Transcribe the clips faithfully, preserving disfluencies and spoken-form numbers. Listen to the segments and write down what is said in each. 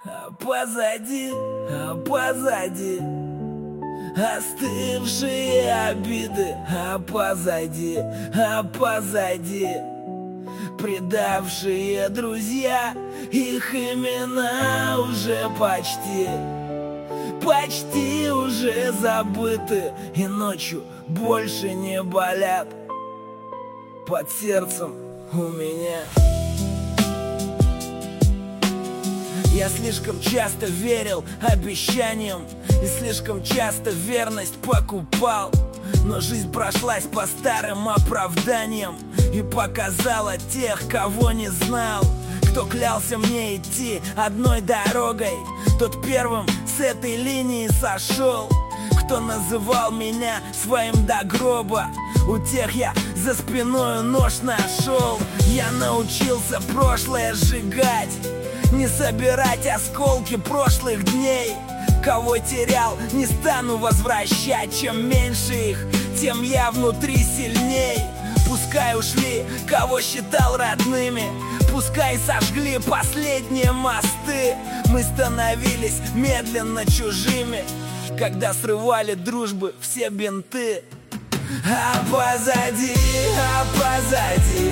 А позади, а позади остывшие обиды, а позади, а позади предавшие друзья, их имена уже почти, почти уже забыты, и ночью больше не болят под сердцем у меня. Я слишком часто верил обещаниям и слишком часто верность покупал, но жизнь прошлась по старым оправданиям и показала тех, кого не знал. Кто клялся мне идти одной дорогой, тот первым с этой линии сошел. Кто называл меня своим до гроба, у тех я за спиною нож нашел. Я научился прошлое сжигать, не собирать осколки прошлых дней. Кого терял, не стану возвращать. Чем меньше их, тем я внутри сильней. Пускай ушли, кого считал родными, пускай сожгли последние мосты. Мы становились медленно чужими, когда срывали дружбы все бинты. А позади, а позади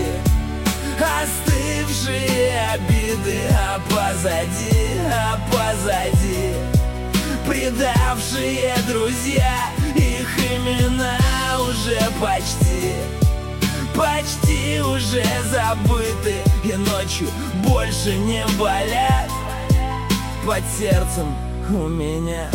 остывшие обиды, а позади, а позади предавшие друзья, их имена уже почти, почти уже забыты, и ночью больше не болят под сердцем у меня.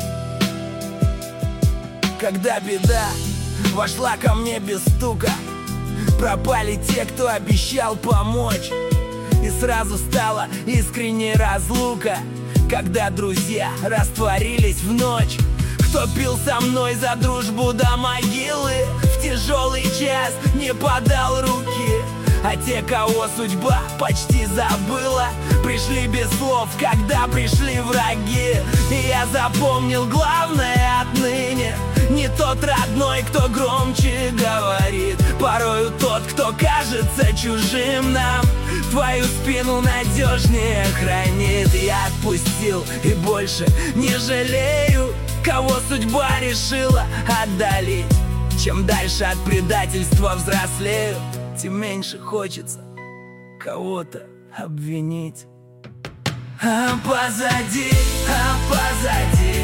Когда беда вошла ко мне без стука, пропали те, кто обещал помочь, и сразу стала искренней разлука, когда друзья растворились в ночь. Кто пил со мной за дружбу до могилы, в тяжелый час не подал руки, а те, кого судьба почти забыла, пришли без слов, когда пришли враги. И я запомнил главное отныне: не тот родной, кто громче говорит, порою тот, кто кажется чужим нам, твою спину надежнее хранит. Я отпустил и больше не жалею, кого судьба решила отдалить. Чем дальше от предательства взрослею, тем меньше хочется кого-то обвинить. А позади, а позади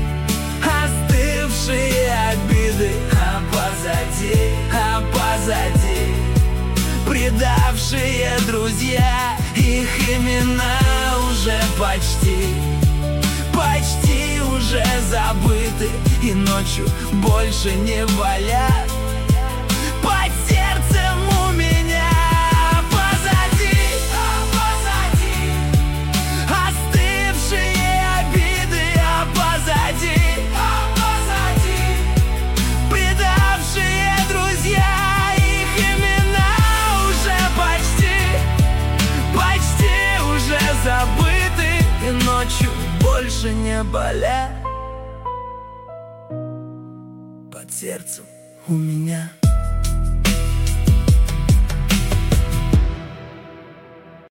остывшие обиды, а позади, а позади предавшие друзья, их имена уже почти, почти уже забыты, и ночью больше не болят под сердцем у меня. Позади, а позади остывшие обиды, а позади, а позади предавшие друзья, их имена уже почти, почти уже забыты, и ночью больше не болят под сердцем у меня.